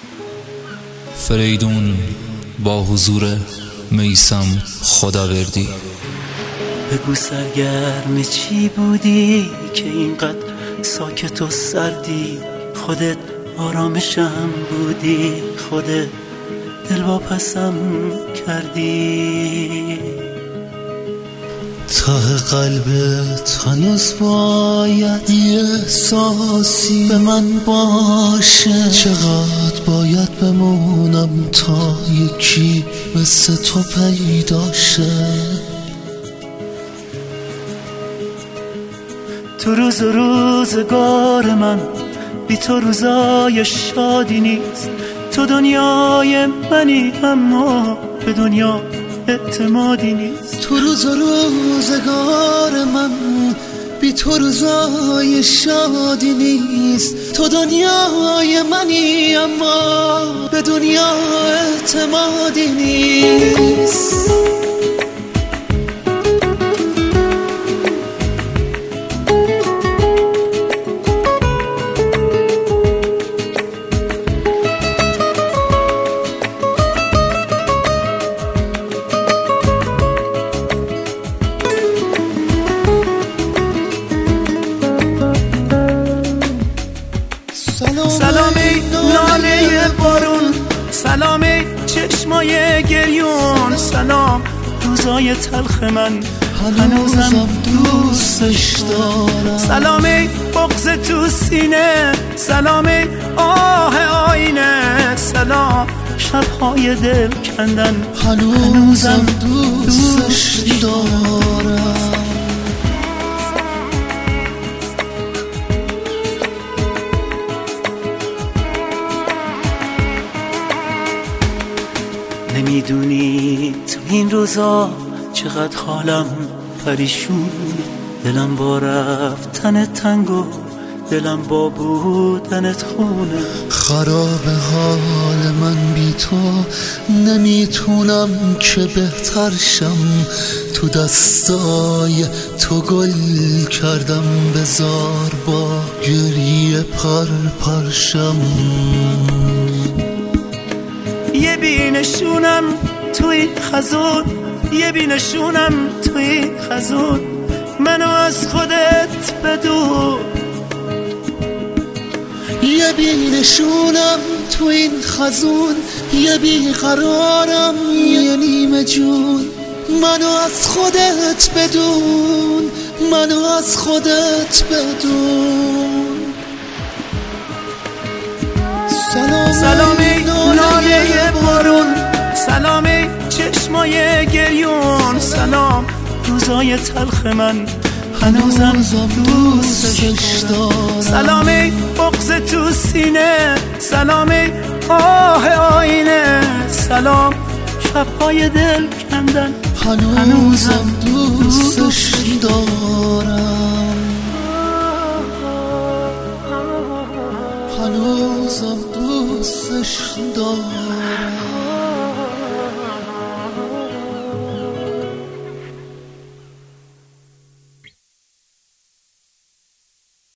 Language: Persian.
فریدون با حضور میثم خداوردی. بگو سرگرم چی بودی که اینقدر ساکت و سردی؟ خودت آرامشم بودی، خودت دلواپسم کردی. ته قلبت هنوز باید یه احساسی به من باشه. چقدر باید بمونم تا یکی مثل تو پیدا شه؟ تو روز و روزگار من بی تو روزای شادی نیست. تو دنیای منی اما به دنیا اعتمادی نیست. تو روز و روزگار من بی تو روزای شادی نیست. تو دنیای منی اما به دنیا اعتمادی نیست. سلامی لاله بارون، سلامی چشمای گریون، سلام روزای تلخ من هنوزم دوستش دارم. سلامی بغض تو سینه، سلامی آه آینه، سلام شبهای دل کندن هنوزم دوستش دارم. نمیدونی تو این روزا چقدر حالم پریشون، دلم با رفتن تنگ و دلم با بودنت خونه. خراب حال من بی تو، نمیتونم که بهتر شم. تو دستای تو گل کردم، بذار با گریه پرشم. یه بینشونم توی خزون، یه بینشونم توی خزون، منو از خودت بدون. یه بینشونم تو این خزون، یه بیقرارم یه نیمه جون، منو از خودت بدون، منو از خودت بدون. سلامی لاله بارون، سلامی چشمای گریون، سلام روزای تلخ من هنوزم دوستش دارم. سلامی بغض تو سینه، سلامی آه آینه، سلام شبهای دل کندن هنوزم دوستش دارم. هنوزم دوستش دارم.